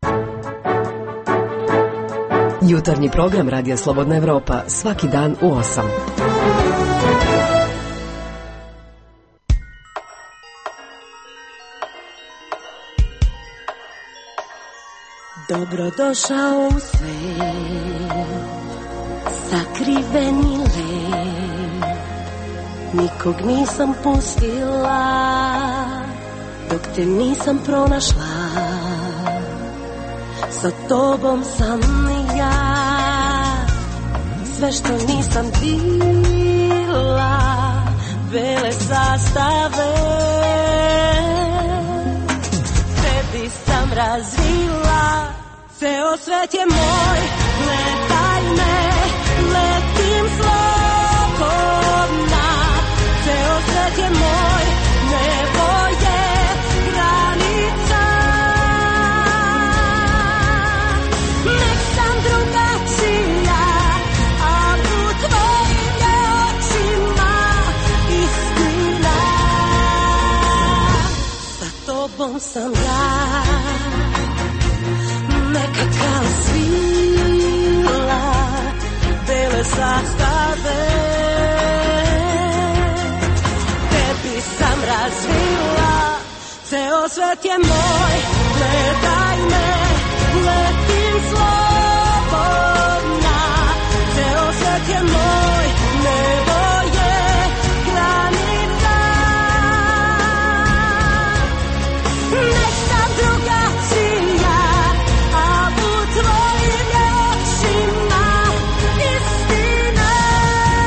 Jutarnji program Radija Slobodna Evropa, svaki dan u osam. Dobrodošao u svet, sakriveni let, nikog nisam pustila dok te nisam pronašla, sa tobom sam ja, sve što nisam bila, bele sastave, tebi sam razvila, ceo svet je moj, gledaj me, letim slobodna, ceo svet je moj, nebo je granica. Nek sam drugačija, a u tvojim je očima istina. Sa tobom sam ja, neka kao svila, bele zastave, tebi sam razvila, ceo svet je moj, gledaj me, letim slobodna, ceo svet je moj, nebo je granica. Nek sam drugačija, a u tvojim je očima istina.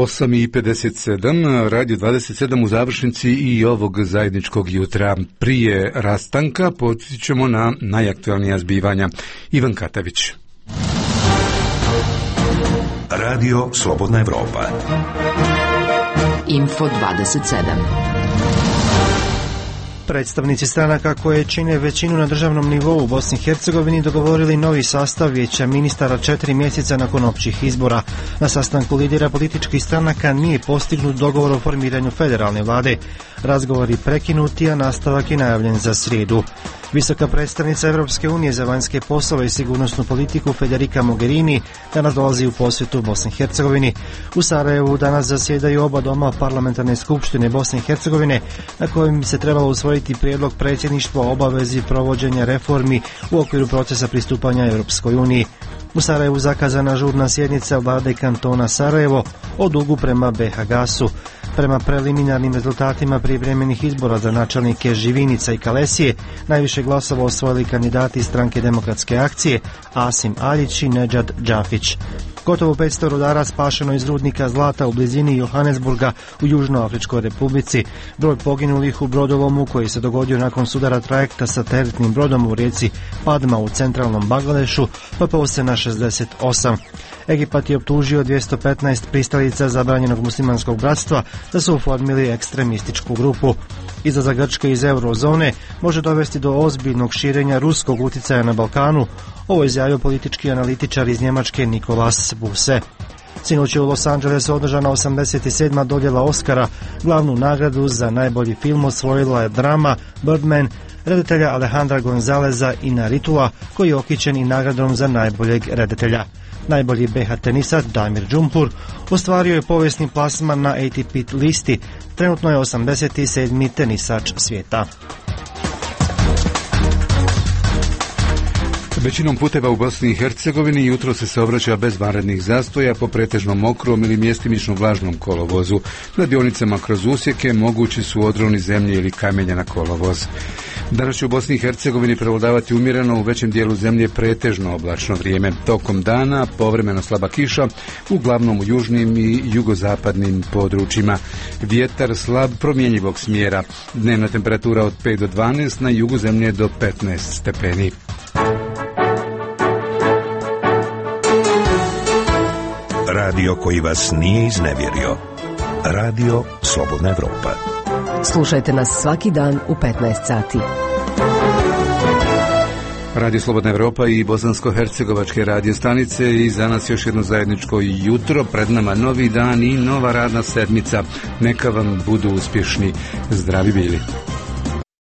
osam i pedeset sedam, Radio dvadeset sedam u završnici i ovog zajedničkog jutra. Prije rastanka podsjetit ćemo na najaktualnija zbivanja. Ivan Katavić. Radio Slobodna Evropa. Info dvadeset sedam. Predstavnici stranaka koje čine većinu na državnom nivou u Bosni i Hercegovini dogovorili novi sastav vijeća ministara četiri mjeseca nakon općih izbora. Na sastanku lidera političkih stranaka nije postignut dogovor o formiranju federalne vlade. Razgovori prekinuti, a nastavak je najavljen za srijedu. Visoka predstavnica Europske unije za vanjske poslove i sigurnosnu politiku Federica Mogherini danas dolazi u posjetu Bosni i Hercegovini. U Sarajevu danas zasjedaju oba doma parlamentarne skupštine Bosne i Hercegovine, na kojem se trebalo usvojiti prijedlog predsjedništva o obavezi provođenja reformi u okviru procesa pristupanja Europskoj uniji. U Sarajevu zakazana žurna sjednica vlade kantona Sarajevo o dugu prema B H Gasu. Prema preliminarnim rezultatima prijevremenih izbora za načelnike Živinica i Kalesije, najviše glasova osvojili kandidati stranke Demokratske akcije Asim Aljić i Nedžad Džafić. Gotovo petsto rudara spašeno iz rudnika zlata u blizini Johannesburga u Južnoafričkoj republici. Broj poginulih u brodolomu koji se dogodio nakon sudara trajekta sa teretnim brodom u rijeci Padma u centralnom Bangladešu popeo se na šezdeset osam. Egipat je optužio dvjesto petnaest pristalica zabranjenog muslimanskog bratstva da su oformili ekstremističku grupu. Izlazak Grčke iz eurozone može dovesti do ozbiljnog širenja ruskog utjecaja na Balkanu. Ovo je izjavio politički analitičar iz Njemačke Nikolas Buse. Sinoć je u Los Angelesu održana osamdeset sedma dodjela Oscara. Glavnu nagradu za najbolji film osvojila je drama Birdman redatelja Alejandra Gonzaleza Inarritua, koji je okićen i nagradom za najboljeg redatelja. Najbolji B H tenisac Damir Džumpur ostvario je povijesni plasman na A T P listi. Trenutno je osamdeset sedmi tenisač svijeta. Većinom puteva u Bosni i Hercegovini jutro se saobraća bez vanrednih zastoja po pretežno mokrom ili mjestimično vlažnom kolovozu. Na dionicama kroz usjeke mogući su odroni zemlje ili kamenja na kolovoz. Danas će u Bosni i Hercegovini prevladavati umjereno, u većem dijelu zemlje pretežno oblačno vrijeme. Tokom dana povremeno slaba kiša, uglavnom u južnim i jugozapadnim područjima. Vjetar slab promjenjivog smjera. Dnevna temperatura od pet do dvanaest, na jugu zemlje do petnaest stepeni. Radio koji vas nije iznevjerio. Radio Slobodna Evropa. Slušajte nas svaki dan u petnaest sati. Radio Slobodna Evropa i bosansko-hercegovačke radio stanice i za nas još jedno zajedničko jutro. Pred nama novi dan i nova radna sedmica. Neka vam budu uspješni. Zdravi bili.